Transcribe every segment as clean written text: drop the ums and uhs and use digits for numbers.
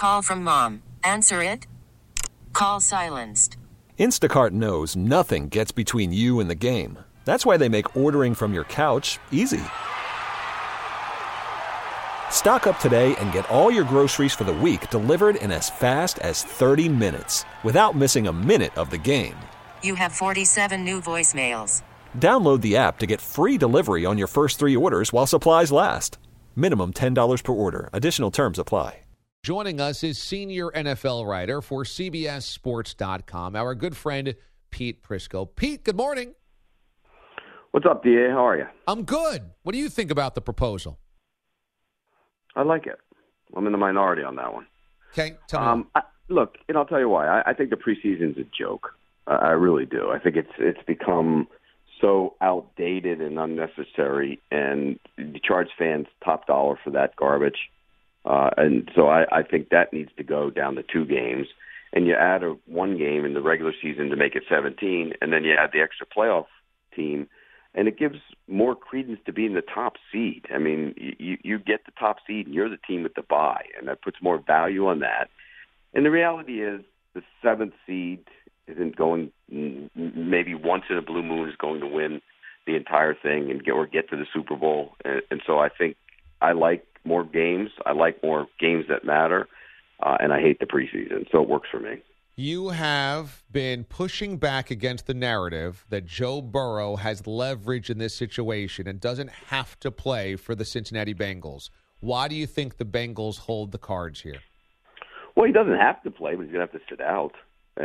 Call from mom. Answer it. Call silenced. Instacart knows nothing gets between you and the game. That's why they make ordering from your couch easy. Stock up today and get all your groceries for the week delivered in as fast as 30 minutes without missing a minute of the game. You have 47 new voicemails. Download the app to get free delivery on your first 3 orders while supplies last. Minimum $10 per order. Additional terms apply. Joining us is senior NFL writer for CBSSports.com, our good friend Pete Prisco. Pete, good morning. What's up, DA? How are you? I'm good. What do you think about the proposal? I like it. I'm in the minority on that one. Okay, tell me. Look, and I'll tell you why. I think the preseason's a joke. I really do. I think it's become so outdated and unnecessary, and you charge fans top dollar for that garbage. And so I think that needs to go down to 2 games, and you add one game in the regular season to make it 17, and then you add the extra playoff team, and it gives more credence to being the top seed. I mean, you get the top seed, and you're the team with the bye, and that puts more value on that. And the reality is the 7th seed isn't going, maybe once in a blue moon, is going to win the entire thing and get to the Super Bowl. And so I think I like more games. I like more games that matter, and I hate the preseason, so it works for me. You have been pushing back against the narrative that Joe Burrow has leverage in this situation and doesn't have to play for the Cincinnati Bengals. Why do you think the Bengals hold the cards here? Well, he doesn't have to play, but he's going to have to sit out.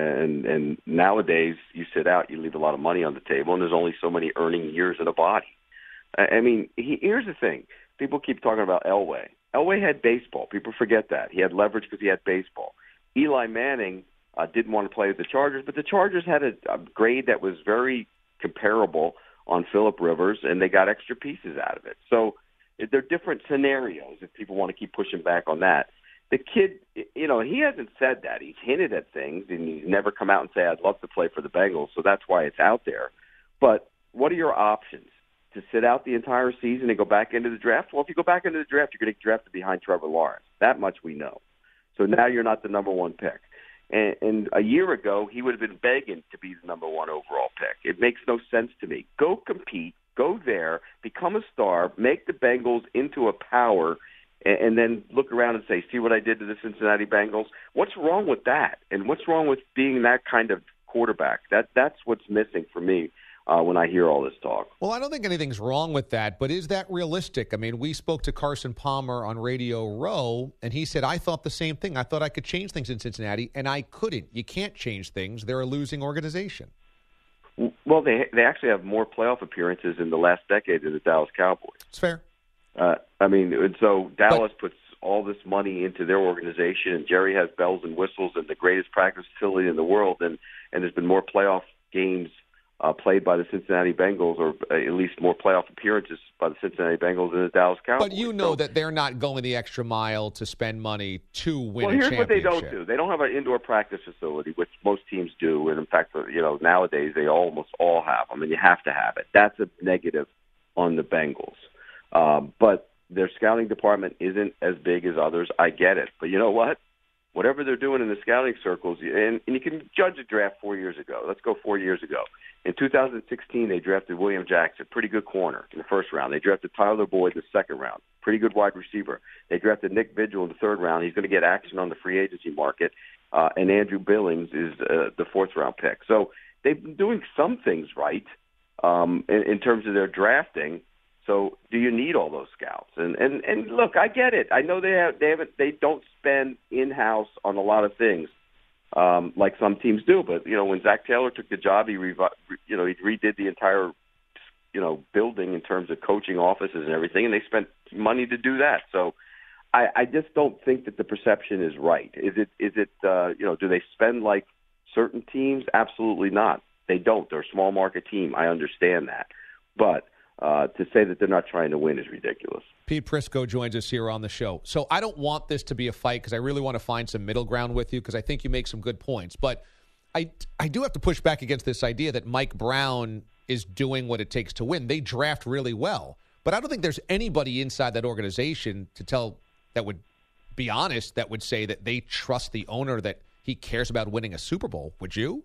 And nowadays, you sit out, you leave a lot of money on the table, and there's only so many earning years in a body. I mean, here's the thing. People keep talking about Elway. Elway had baseball. People forget that. He had leverage because he had baseball. Eli Manning didn't want to play with the Chargers, but the Chargers had a grade that was very comparable on Phillip Rivers, and they got extra pieces out of it. So they're different scenarios if people want to keep pushing back on that. The kid, he hasn't said that. He's hinted at things, and he's never come out and say, I'd love to play for the Bengals, so that's why it's out there. But what are your options? To sit out the entire season and go back into the draft? Well, if you go back into the draft, you're going to get drafted behind Trevor Lawrence. That much we know. So now you're not the number 1 pick. And a year ago, he would have been begging to be the number 1 overall pick. It makes no sense to me. Go compete. Go there. Become a star. Make the Bengals into a power, and then look around and say, see what I did to the Cincinnati Bengals? What's wrong with that? And what's wrong with being that kind of quarterback? That's what's missing for me when I hear all this talk. Well, I don't think anything's wrong with that, but is that realistic? I mean, we spoke to Carson Palmer on Radio Row, and he said, I thought the same thing. I thought I could change things in Cincinnati, and I couldn't. You can't change things. They're a losing organization. Well, they actually have more playoff appearances in the last decade than the Dallas Cowboys. It's fair. And so Dallas puts all this money into their organization, and Jerry has bells and whistles and the greatest practice facility in the world, and there's been more playoff games played by the Cincinnati Bengals, or at least more playoff appearances by the Cincinnati Bengals than the Dallas Cowboys. But you know that they're not going the extra mile to spend money to win a championship. Well, here's what they don't do. They don't have an indoor practice facility, which most teams do. And, in fact, nowadays they almost all have them, and you have to have it. That's a negative on the Bengals. But their scouting department isn't as big as others. I get it. But you know what? Whatever they're doing in the scouting circles, and you can judge a draft 4 years ago. Let's go 4 years ago. In 2016, they drafted William Jackson, pretty good corner in the first round. They drafted Tyler Boyd in the second round, pretty good wide receiver. They drafted Nick Vigil in the third round. He's going to get action on the free agency market. And Andrew Billings is the fourth-round pick. So they've been doing some things right in terms of their drafting. So do you need all those scouts? And look, I get it. I know they don't spend in-house on a lot of things like some teams do. But when Zach Taylor took the job, he redid the entire building in terms of coaching offices and everything, and they spent money to do that. So I just don't think that the perception is right. Is it do they spend like certain teams? Absolutely not. They don't. They're a small market team. I understand that, but to say that they're not trying to win is ridiculous. Pete Prisco joins us here on the show. So I don't want this to be a fight because I really want to find some middle ground with you because I think you make some good points. But I do have to push back against this idea that Mike Brown is doing what it takes to win. They draft really well. But I don't think there's anybody inside that organization that would be honest, that would say that they trust the owner, that he cares about winning a Super Bowl. Would you?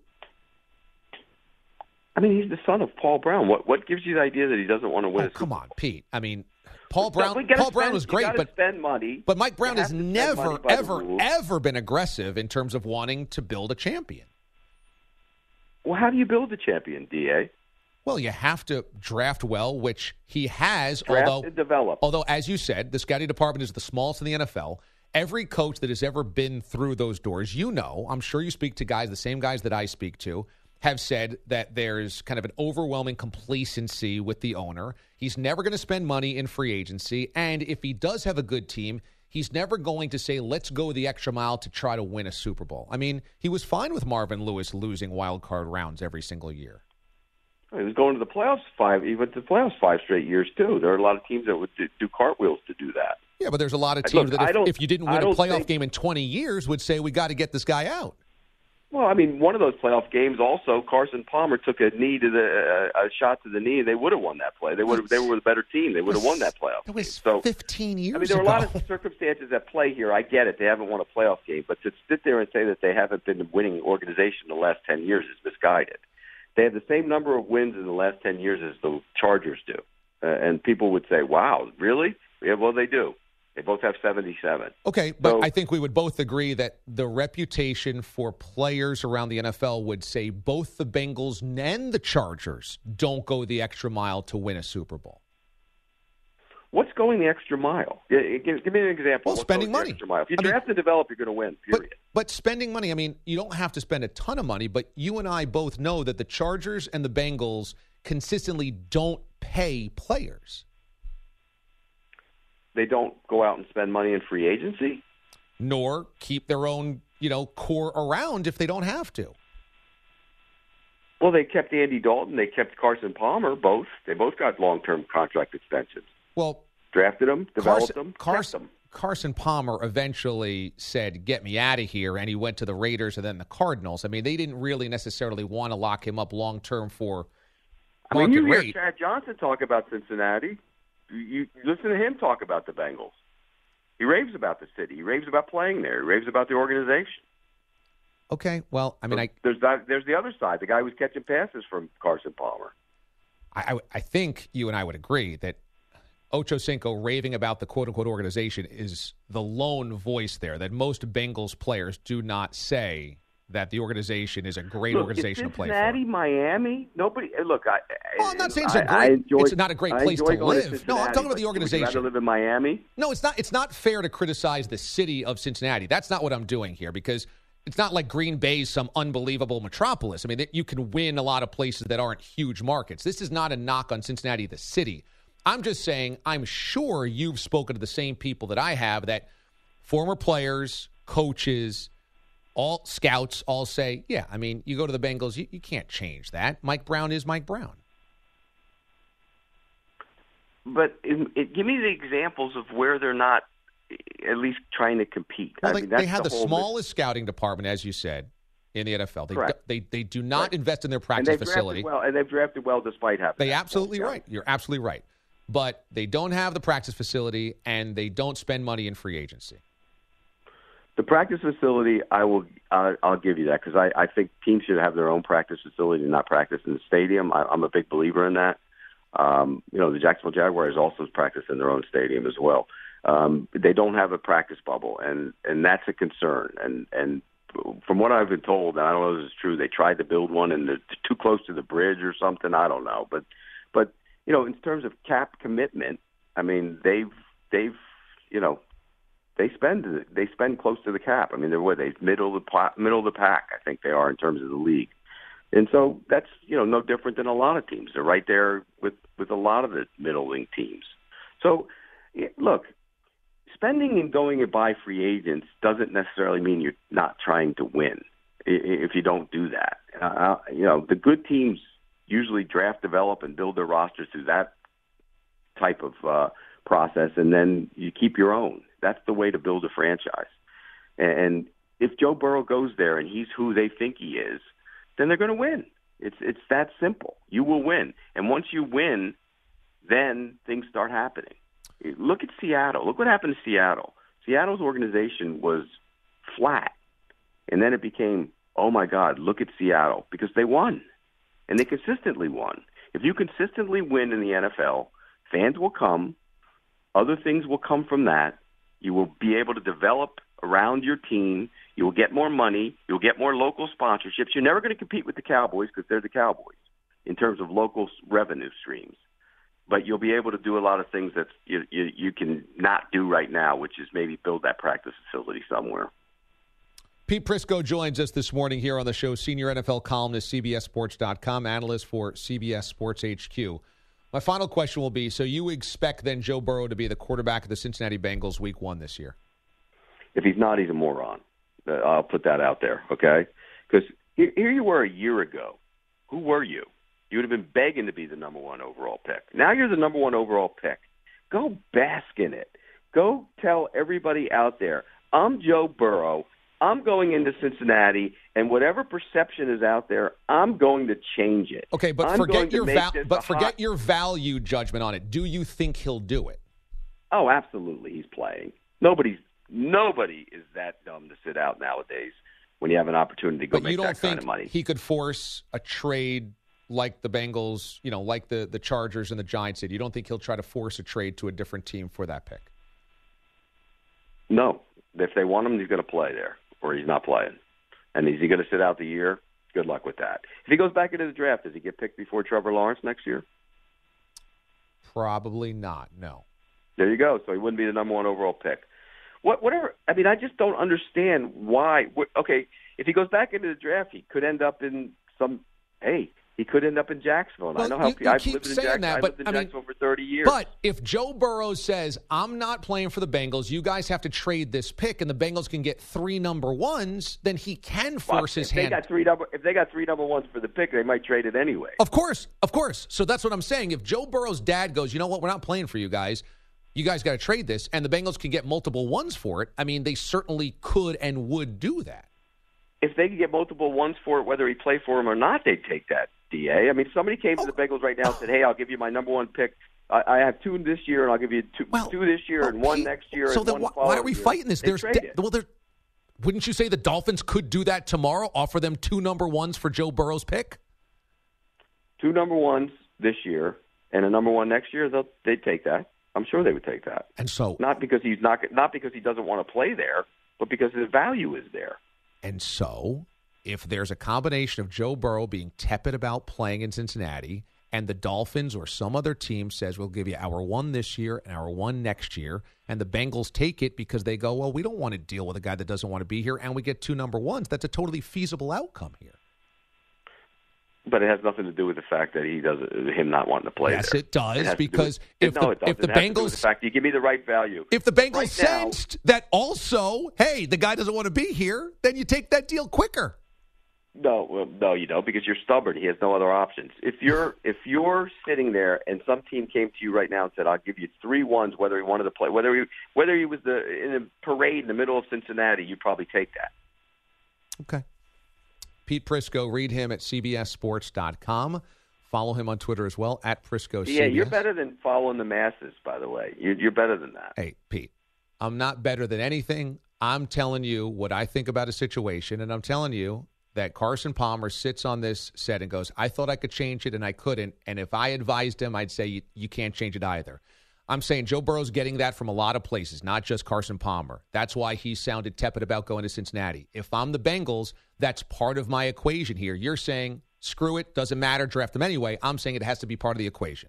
I mean, he's the son of Paul Brown. What gives you the idea that he doesn't want to win? Come on, Pete. I mean, Paul Brown was great, but spend money. But Mike Brown has never, ever been aggressive in terms of wanting to build a champion. Well, how do you build a champion, DA? Well, you have to draft well, which he has. Draft and develop. Although, as you said, the scouting department is the smallest in the NFL. Every coach that has ever been through those doors, I'm sure you speak to guys, the same guys that I speak to, have said that there's kind of an overwhelming complacency with the owner. He's never going to spend money in free agency. And if he does have a good team, he's never going to say, let's go the extra mile to try to win a Super Bowl. I mean, he was fine with Marvin Lewis losing wild card rounds every single year. He was going to the playoffs he went to the playoffs 5 straight years, too. There are a lot of teams that would do cartwheels to do that. Yeah, but there's a lot of teams that if you didn't win a playoff game in 20 years would say, we got to get this guy out. Well, I mean, one of those playoff games also, Carson Palmer took a shot to the knee, and they would have won that play. They were the better team. They would have won that playoff. It was 15 years ago. I mean, there are a lot of circumstances at play here. I get it. They haven't won a playoff game. But to sit there and say that they haven't been a winning organization in the last 10 years is misguided. They have the same number of wins in the last 10 years as the Chargers do. And people would say, wow, really? Yeah, well, they do. They both have 77. Okay, but I think we would both agree that the reputation for players around the NFL would say both the Bengals and the Chargers don't go the extra mile to win a Super Bowl. What's going the extra mile? Give me an example. Well, spending money. If you draft and develop, you're going to win, period. But spending money, I mean, you don't have to spend a ton of money, but you and I both know that the Chargers and the Bengals consistently don't pay players. They don't go out and spend money in free agency? Nor keep their own, core around if they don't have to. Well, they kept Andy Dalton. They kept Carson Palmer, both. They both got long-term contract extensions. Well, drafted them, developed them, kept them. Carson Palmer eventually said, get me out of here, and he went to the Raiders and then the Cardinals. I mean, they didn't really necessarily want to lock him up long-term for market you hear rate. Chad Johnson talk about Cincinnati. You listen to him talk about the Bengals. He raves about the city. He raves about playing there. He raves about the organization. Okay, well, I mean, there's the other side, the guy who's catching passes from Carson Palmer. I think you and I would agree that Ocho Cinco raving about the quote-unquote organization is the lone voice there, that most Bengals players do not say that the organization is a great organization to play for. Cincinnati, Miami, nobody. Look, I'm not saying it's not a great place to live. No, I'm talking about the organization. Would you rather live in Miami? No, it's not. It's not fair to criticize the city of Cincinnati. That's not what I'm doing here, because it's not like Green Bay's some unbelievable metropolis. I mean, you can win a lot of places that aren't huge markets. This is not a knock on Cincinnati, the city. I'm just saying, I'm sure you've spoken to the same people that I have, that former players, coaches, all scouts all say, yeah, I mean, you go to the Bengals, you can't change that. Mike Brown is Mike Brown. But give me the examples of where they're not at least trying to compete. Well, they have the smallest scouting department, as you said, in the NFL. They do not invest in their practice facility. And they've drafted well despite having. They're absolutely right. You're absolutely right. But they don't have the practice facility, and they don't spend money in free agency. The practice facility, I'll give you that, because I think teams should have their own practice facility and not practice in the stadium. I'm a big believer in that. The Jacksonville Jaguars also practice in their own stadium as well. They don't have a practice bubble, and that's a concern. And from what I've been told, and I don't know if this is true, they tried to build one and they're too close to the bridge or something. I don't know, but in terms of cap commitment, I mean they spend close to the cap. I mean they're middle of the pack. I think they are in terms of the league, and so that's no different than a lot of teams. They're right there with a lot of the middling teams. So look. Spending and going and buy free agents doesn't necessarily mean you're not trying to win if you don't do that. The good teams usually draft, develop, and build their rosters through that type of process, and then you keep your own. That's the way to build a franchise. And if Joe Burrow goes there and he's who they think he is, then they're going to win. It's that simple. You will win. And once you win, then things start happening. Look at Seattle. Look what happened to Seattle. Seattle's organization was flat. And then it became, oh, my God, look at Seattle, because they won. And they consistently won. If you consistently win in the NFL, fans will come. Other things will come from that. You will be able to develop around your team. You will get more money. You'll get more local sponsorships. You're never going to compete with the Cowboys because they're the Cowboys in terms of local revenue streams. But you'll be able to do a lot of things that you can not do right now, which is maybe build that practice facility somewhere. Pete Prisco joins us this morning here on the show, senior NFL columnist, CBSSports.com, analyst for CBS Sports HQ. My final question will be, so you expect then Joe Burrow to be the quarterback of the Cincinnati Bengals week 1 this year? If he's not, he's a moron. I'll put that out there, okay? Because here you were a year ago. Who were you? You would have been begging to be the number 1 overall pick. Now you're the number 1 overall pick. Go bask in it. Go tell everybody out there, I'm Joe Burrow. I'm going into Cincinnati, and whatever perception is out there, I'm going to change it. Okay, but forget your value judgment on it. Do you think he'll do it? Oh, absolutely. He's playing. Nobody is that dumb to sit out nowadays when you have an opportunity to go make that kind of money. He could force a trade like the Bengals, like the Chargers and the Giants did? You don't think he'll try to force a trade to a different team for that pick? No. If they want him, he's going to play there, or he's not playing. And is he going to sit out the year? Good luck with that. If he goes back into the draft, does he get picked before Trevor Lawrence next year? Probably not, no. There you go. So he wouldn't be the number 1 overall pick. Whatever. I mean, I just don't understand why. Okay, if he goes back into the draft, he could end up in he could end up in Jacksonville. Well, I know how I've lived in Jacksonville for 30 years. But if Joe Burrow says, I'm not playing for the Bengals, you guys have to trade this pick, and the Bengals can get 3 number 1s, then he can force his hand. If they got 3 number 1s for the pick, they might trade it anyway. Of course. So that's what I'm saying. If Joe Burrow's dad goes, you know what, we're not playing for you guys. You guys got to trade this, and the Bengals can get multiple 1s for it. I mean, they certainly could and would do that. If they could get multiple 1s for it, whether he play for them or not, they'd take that, DA. I mean, somebody came to the Bengals right now and said, hey, I'll give you my number 1 pick. I have 2 this year, and I'll give you 2 this year and 1 next year. So and then why are we fighting this? Wouldn't you say the Dolphins could do that tomorrow, offer them 2 number 1s for Joe Burrow's pick? 2 number 1s this year and a number 1 next year, they'd take that. I'm sure they would take that. And so not because he doesn't want to play there, but because his value is there. And so, if there's a combination of Joe Burrow being tepid about playing in Cincinnati and the Dolphins or some other team says, we'll give you our 1 this year and our 1 next year, and the Bengals take it because they go, well, we don't want to deal with a guy that doesn't want to be here, and we get 2 number 1s, that's a totally feasible outcome here. But it has nothing to do with the fact that him not wanting to play yes, there. It does, because if the Bengals, the fact you give me the right value. If the Bengals sensed that also, hey, the guy doesn't want to be here, then you take that deal quicker. No, you don't, because you're stubborn. He has no other options. If you're sitting there and some team came to you right now and said, "I'll give you 3 1s," whether he wanted to play, whether he was in a parade in the middle of Cincinnati, you'd probably take that. Okay. Pete Prisco, read him at CBSSports.com. Follow him on Twitter as well, at PriscoCBS. Yeah, you're better than following the masses, by the way. You're better than that. Hey, Pete, I'm not better than anything. I'm telling you what I think about a situation, and I'm telling you that Carson Palmer sits on this set and goes, I thought I could change it, and I couldn't. And if I advised him, I'd say you can't change it either. I'm saying Joe Burrow's getting that from a lot of places, not just Carson Palmer. That's why he sounded tepid about going to Cincinnati. If I'm the Bengals, that's part of my equation here. You're saying, screw it, doesn't matter, draft him anyway. I'm saying it has to be part of the equation.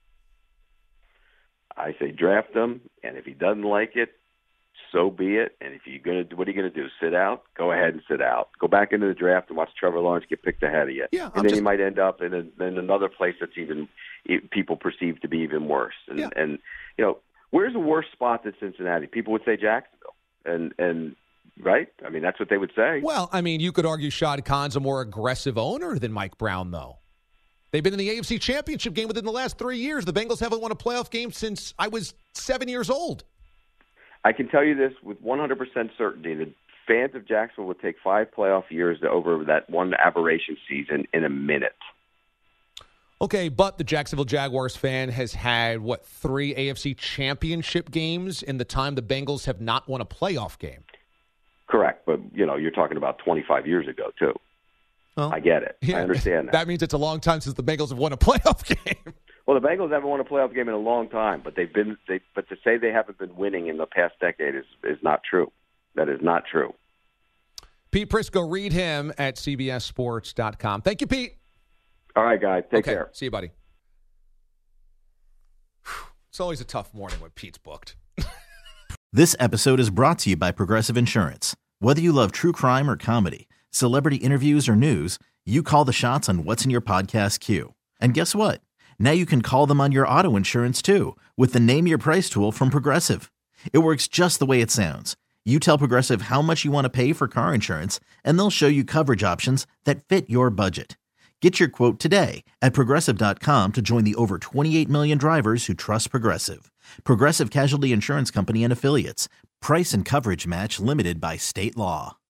I say draft him, and if he doesn't like it, so be it. And if you're going to, what are you going to do? Sit out? Go ahead and sit out. Go back into the draft and watch Trevor Lawrence get picked ahead of you. Yeah, and then you might end up in another place that's even people perceive to be even worse. And where's a worse spot than Cincinnati? People would say Jacksonville, and right? I mean, that's what they would say. Well, I mean, you could argue Shad Khan's a more aggressive owner than Mike Brown, though. They've been in the AFC Championship game within the last 3 years. The Bengals haven't won a playoff game since I was 7 years old. I can tell you this with 100% certainty. The fans of Jacksonville would take 5 playoff years over that one aberration season in a minute. Okay, but the Jacksonville Jaguars fan has had, 3 AFC championship games in the time the Bengals have not won a playoff game. Correct, but, you're talking about 25 years ago, too. Well, I get it. Yeah, I understand that. That means it's a long time since the Bengals have won a playoff game. Well, the Bengals haven't won a playoff game in a long time, but but to say they haven't been winning in the past decade is not true. That is not true. Pete Prisco, read him at CBSSports.com. Thank you, Pete. All right, guys. Take care. See you, buddy. It's always a tough morning when Pete's booked. This episode is brought to you by Progressive Insurance. Whether you love true crime or comedy, celebrity interviews or news, you call the shots on what's in your podcast queue. And guess what? Now you can call them on your auto insurance too with the Name Your Price tool from Progressive. It works just the way it sounds. You tell Progressive how much you want to pay for car insurance, and they'll show you coverage options that fit your budget. Get your quote today at Progressive.com to join the over 28 million drivers who trust Progressive. Progressive Casualty Insurance Company and Affiliates. Price and coverage match limited by state law.